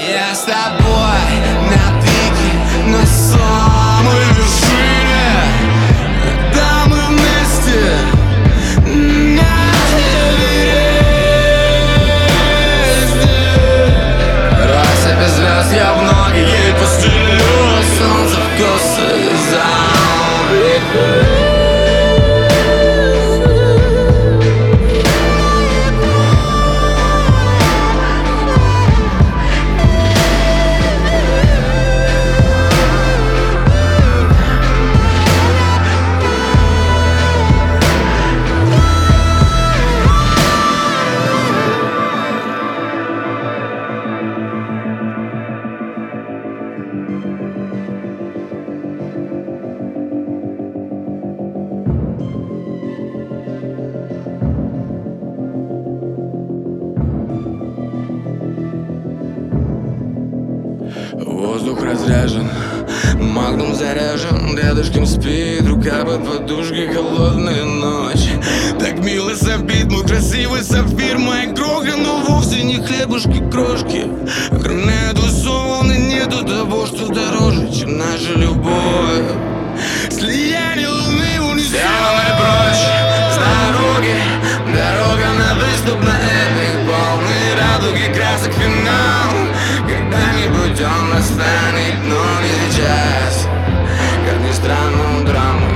Я с тобой на пике, на самой вершине, когда мы вместе на Эвересте. Россыпи звезд я в ноги ей постелю, солнце в косы за. Воздух разряжен, магнум заряжен, рядышком спит, рука под подушкой, холодная ночь. Так мило сопит мой красивый сапфир, моя кроха, но вовсе не хлебушки, крошки. Огромные тусованы, нету того, что дороже, чем наша любовь. Слияние луны унесет меня прочь с дороги, дорога на выступ, на эпик, полный радуги, красок финал. Когда-нибудь он настанет, но не сейчас. Как ни странно, драму